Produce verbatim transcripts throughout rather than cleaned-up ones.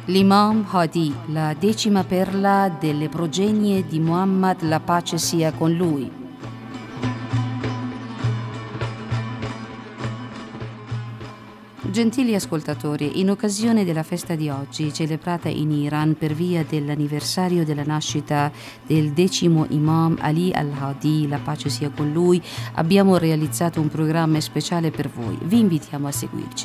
L'Imam Hadi, la decima perla delle progenie di Muhammad, la pace sia con lui. Gentili ascoltatori, in occasione della festa di oggi, celebrata in Iran per via dell'anniversario della nascita del decimo Imam Ali al-Hadi, la pace sia con lui, abbiamo realizzato un programma speciale per voi. Vi invitiamo a seguirci.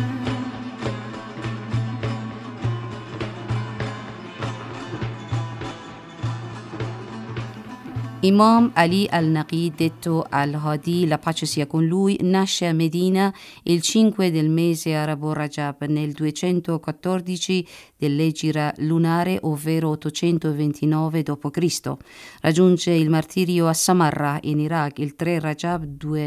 Imam Ali al-Naqi, detto al-Hadi, la pace sia con lui, nasce a Medina il cinque del mese arabo Rajab nel duecentoquattordici dell'Egira lunare, ovvero ottocentoventinove dopo Cristo Raggiunge il martirio a Samarra in Iraq il tre Rajab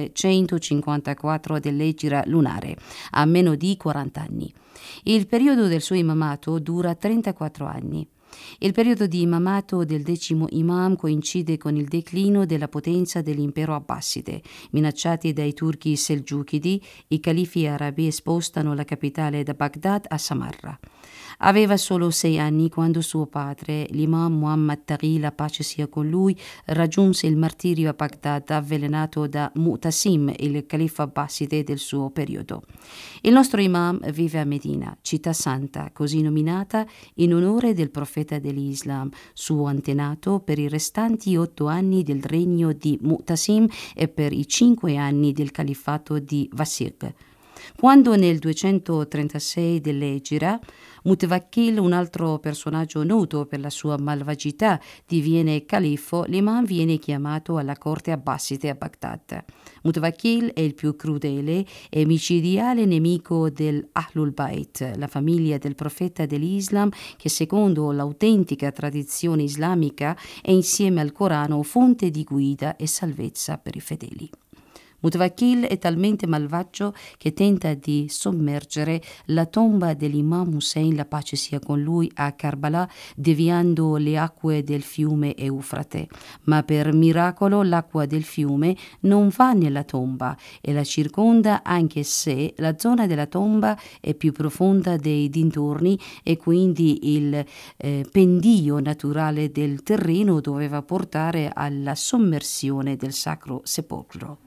duecentocinquantaquattro dell'Egira lunare, a meno di quaranta anni. Il periodo del suo imamato dura trentaquattro anni. Il periodo di imamato del decimo imam coincide con il declino della potenza dell'impero abbaside. Minacciati dai turchi selgiukidi, i califi arabi spostano la capitale da Baghdad a Samarra. Aveva solo sei anni quando suo padre, l'imam Muhammad Taghi, la pace sia con lui, raggiunse il martirio a Baghdad avvelenato da Mu'tasim, il califfo abbaside del suo periodo. Il nostro imam vive a Medina, città santa, così nominata in onore del profeta dell'Islam, suo antenato per i restanti otto anni del regno di Mu'tasim e per i cinque anni del califfato di Wasiq. Quando nel duecentotrentasei dell'Egira Mutawakkil, un altro personaggio noto per la sua malvagità, diviene califfo, l'imam viene chiamato alla corte abbaside a Baghdad. Mutawakkil è il più crudele e micidiale nemico dell'Ahlul Bayt, la famiglia del profeta dell'Islam che secondo l'autentica tradizione islamica è insieme al Corano fonte di guida e salvezza per i fedeli. Mutawakkil è talmente malvagio che tenta di sommergere la tomba dell'imam Hussein, la pace sia con lui, a Karbala, deviando le acque del fiume Eufrate. Ma per miracolo l'acqua del fiume non va nella tomba e la circonda, anche se la zona della tomba è più profonda dei dintorni e quindi il eh, pendio naturale del terreno doveva portare alla sommersione del Sacro Sepolcro.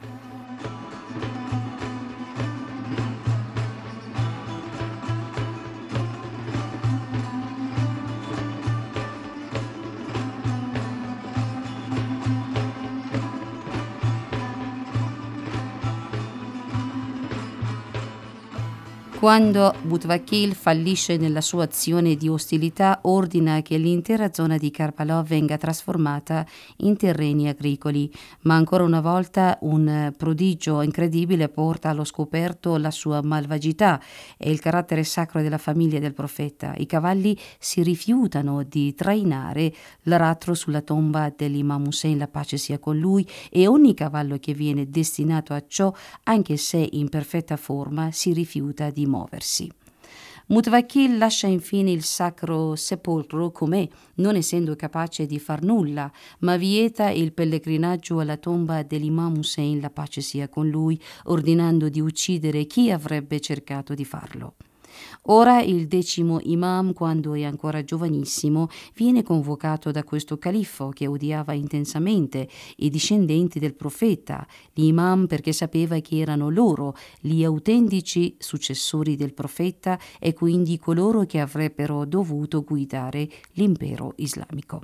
Quando Mutawakkil fallisce nella sua azione di ostilità, ordina che l'intera zona di Karbala venga trasformata in terreni agricoli, ma ancora una volta un prodigio incredibile porta allo scoperto la sua malvagità e il carattere sacro della famiglia del profeta. I cavalli si rifiutano di trainare l'aratro sulla tomba dell'imam Hussein, la pace sia con lui, e ogni cavallo che viene destinato a ciò, anche se in perfetta forma, si rifiuta di muoversi. Mutawakkil lascia infine il Sacro Sepolcro com'è, non essendo capace di far nulla, ma vieta il pellegrinaggio alla tomba dell'imam Hussein, la pace sia con lui, ordinando di uccidere chi avrebbe cercato di farlo. Ora il decimo imam, quando è ancora giovanissimo, viene convocato da questo califfo che odiava intensamente i discendenti del profeta, gli imam, perché sapeva che erano loro gli autentici successori del profeta e quindi coloro che avrebbero dovuto guidare l'impero islamico.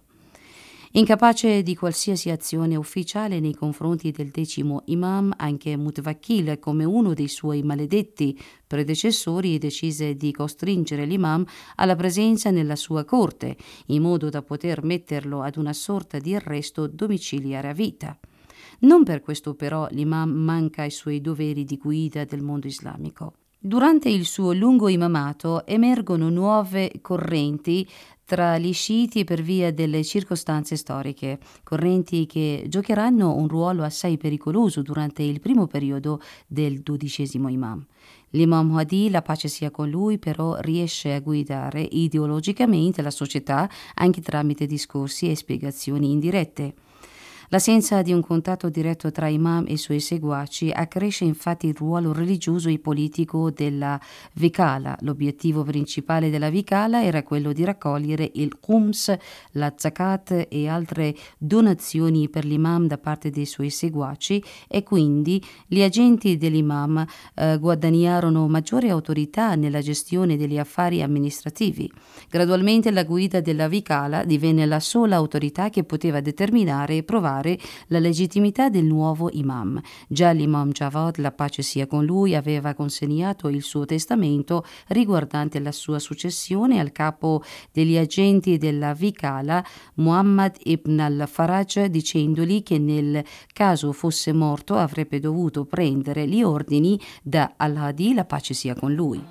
Incapace di qualsiasi azione ufficiale nei confronti del decimo imam, anche Mutawakkil, come uno dei suoi maledetti predecessori, decise di costringere l'imam alla presenza nella sua corte, in modo da poter metterlo ad una sorta di arresto domiciliare a vita. Non per questo però l'imam manca ai suoi doveri di guida del mondo islamico. Durante il suo lungo imamato emergono nuove correnti tra gli sciiti per via delle circostanze storiche, correnti che giocheranno un ruolo assai pericoloso durante il primo periodo del dodicesimo imam. L'imam Hadi, la pace sia con lui, però riesce a guidare ideologicamente la società anche tramite discorsi e spiegazioni indirette. L'assenza di un contatto diretto tra imam e i suoi seguaci accresce infatti il ruolo religioso e politico della Vikala. L'obiettivo principale della Vikala era quello di raccogliere il Khums, la Zakat e altre donazioni per l'imam da parte dei suoi seguaci, e quindi gli agenti dell'imam eh, guadagnarono maggiore autorità nella gestione degli affari amministrativi. Gradualmente la guida della Vikala divenne la sola autorità che poteva determinare e provare la legittimità del nuovo imam. Già l'imam Javad, la pace sia con lui, aveva consegnato il suo testamento riguardante la sua successione al capo degli agenti della Vikala, Muhammad ibn al-Faraj, dicendogli che nel caso fosse morto avrebbe dovuto prendere gli ordini da al-Hadi, la pace sia con lui.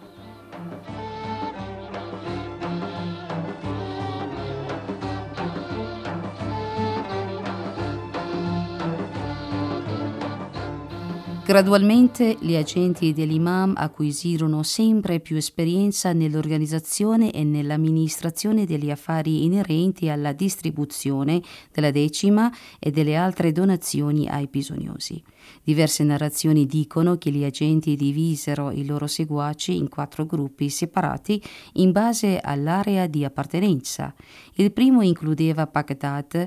Gradualmente gli agenti dell'imam acquisirono sempre più esperienza nell'organizzazione e nell'amministrazione degli affari inerenti alla distribuzione della decima e delle altre donazioni ai bisognosi. Diverse narrazioni dicono che gli agenti divisero i loro seguaci in quattro gruppi separati in base all'area di appartenenza. Il primo includeva Baghdad,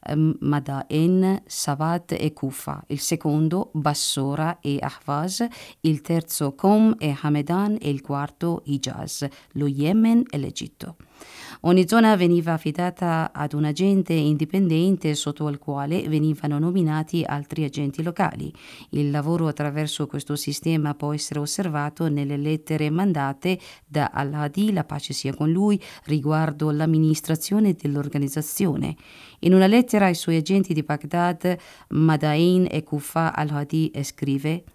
Madain, Sawat e Kufa, il secondo Bassora e Ahvaz, il terzo Qom e Hamedan e il quarto Hijaz, lo Yemen e l'Egitto. Ogni zona veniva affidata ad un agente indipendente sotto il quale venivano nominati altri agenti locali. Il lavoro attraverso questo sistema può essere osservato nelle lettere mandate da al-Hadi, la pace sia con lui, riguardo l'amministrazione dell'organizzazione. In una lettera ai suoi agenti di Baghdad, Madain e Kufa, al-Hadi scrive: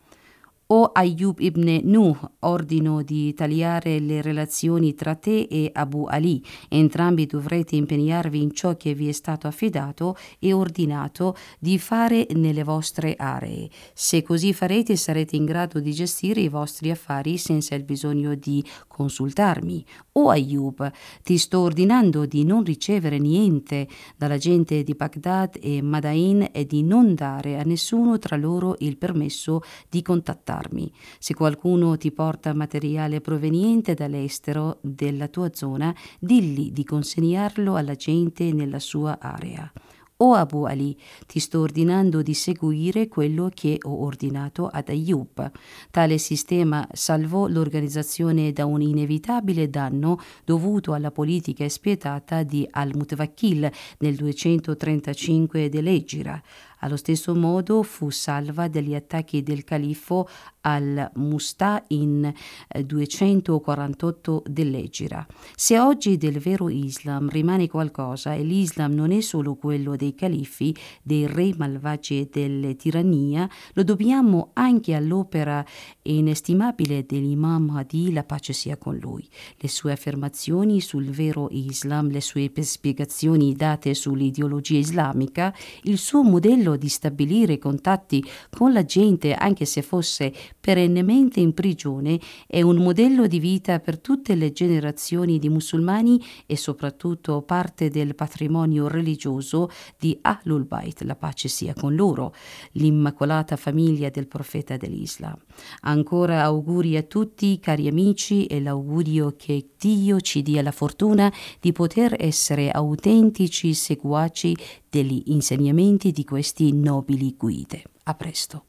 O Ayyub ibn Nuh, ordino di tagliare le relazioni tra te e Abu Ali. Entrambi dovrete impegnarvi in ciò che vi è stato affidato e ordinato di fare nelle vostre aree. Se così farete sarete in grado di gestire i vostri affari senza il bisogno di consultarmi. O Ayyub, ti sto ordinando di non ricevere niente dalla gente di Baghdad e Madain e di non dare a nessuno tra loro il permesso di contattarmi. Se qualcuno ti porta materiale proveniente dall'estero della tua zona, digli di consegnarlo alla gente nella sua area. O Abu Ali, ti sto ordinando di seguire quello che ho ordinato ad Ayyub. Tale sistema salvò l'organizzazione da un inevitabile danno dovuto alla politica spietata di al-Mutawakkil nel duecentotrentacinque dell'Egira. Allo stesso modo fu salva dagli attacchi del califfo al-Musta in duecentoquarantotto dell'Egira. Se oggi del vero Islam rimane qualcosa, e l'Islam non è solo quello dei califfi, dei re malvagi e delle tirannia, lo dobbiamo anche all'opera inestimabile dell'Imam Hadi, la pace sia con lui. Le sue affermazioni sul vero Islam, le sue spiegazioni date sull'ideologia islamica, il suo modello di stabilire contatti con la gente anche se fosse perennemente in prigione, è un modello di vita per tutte le generazioni di musulmani e soprattutto parte del patrimonio religioso di Ahlul Bayt, la pace sia con loro, l'immacolata famiglia del profeta dell'Islam. Ancora auguri a tutti cari amici, e l'augurio che Dio ci dia la fortuna di poter essere autentici seguaci degli insegnamenti di questi nobili guide. A presto.